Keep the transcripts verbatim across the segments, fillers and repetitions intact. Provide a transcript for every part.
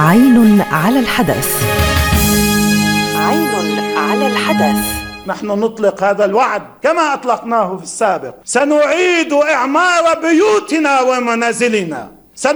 عين على الحدث. عين على الحدث. نحن نطلق هذا الوعد كما أطلقناه في السابق. سنعيد إعمار بيوتنا ومنازلنا،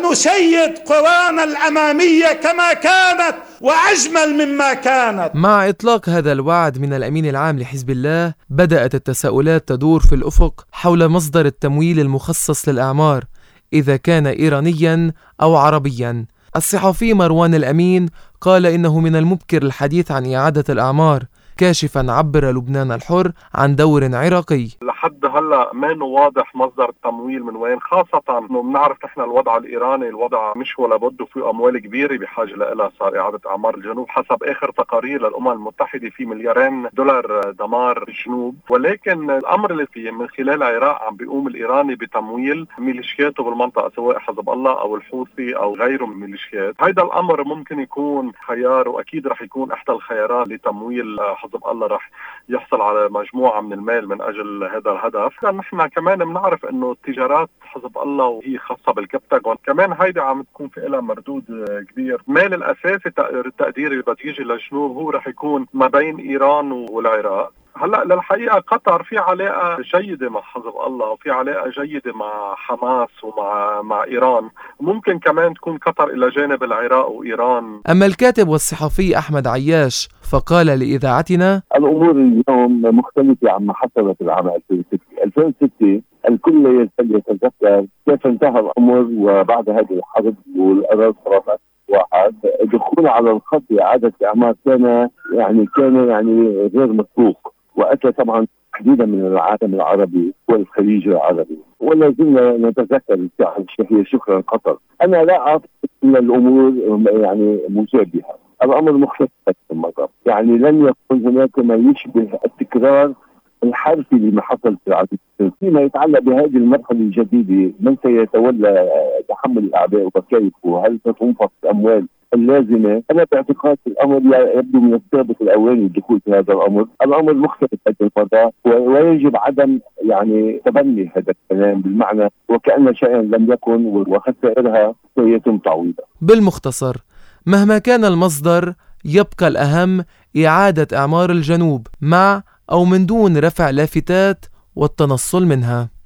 سنشيد قرانا الأمامية كما كانت وأجمل مما كانت. مع إطلاق هذا الوعد من الأمين العام لحزب الله، بدأت التساؤلات تدور في الأفق حول مصدر التمويل المخصص للإعمار، إذا كان إيرانيا أو عربيا. الصحفي مروان الأمين قال إنه من المبكر الحديث عن إعادة الأعمار، كاشفا عبر لبنان الحر عن دور عراقي. لحد هلا ما واضح مصدر التمويل من وين، خاصة انه بنعرف نحن الوضع الايراني الوضع مش ولا بده، في اموال كبيرة بحاجة لها صار اعادة اعمار الجنوب. حسب اخر تقارير للامم المتحدة في مليارين دولار دمار الجنوب، ولكن الامر اللي فيه من خلال العراق عم بيقوم الايراني بتمويل ميليشياته بالمنطقة، سواء حزب الله او الحوثي او غيره من الميليشيات. هيدا الامر ممكن يكون خيار، واكيد رح يكون احدى الخيارات لتمويل حزب الله، رح يحصل على مجموعة من المال من أجل هذا الهدف. نحن كمان بنعرف إنه التجارات حزب الله وهي خاصة بالكبتاغون كمان هيدا عم تكون في لها مردود كبير. المال الأساسي التقدير اللي بده يجي للجنوب هو رح يكون ما بين إيران والعراق. هلا للحقيقة قطر في علاقة جيدة مع حزب الله وفي علاقة جيدة مع حماس ومع مع إيران، ممكن كمان تكون قطر إلى جانب العراق وإيران. أما الكاتب والصحفي أحمد عياش فقال لإذاعتنا: الأمور اليوم مختلفة عما حصلت العام ألفين وستة. ألفين وستة الكل يتذكر كيف انتهى الأمر، وبعد هذه الحرب والقرار صراحة واحد دخول على الخط إعادة إعمار كان يعني كان يعني غير مسبوق، وأتى طبعا تحديدا من العالم العربي والخليج العربي، ولا زلنا نتذكر الشهية شكرا قطر. أنا لا أعتقد أن الأمور يعني مشابهة، الأمر مختلف المرة، يعني لن يكون هناك ما يشبه التكرار الحرفي لما حصل في العام. فيما يتعلق بهذه المرحلة الجديدة، من سيتولى تحمل الأعباء وكيف، وهل ستنفق الأموال اللازمة؟ أنا باعتقاد الأمر يبدو من السابق الأوان الدخول في هذا الأمر. الأمر مختلف هذه المرة، ويجب عدم يعني تبني هذا الكلام بالمعنى وكأن شيئا لم يكن وخسائرها سيتم تعويضها. بالمختصر، مهما كان المصدر يبقى الأهم إعادة إعمار الجنوب، مع أو من دون رفع لافتات والتنصل منها.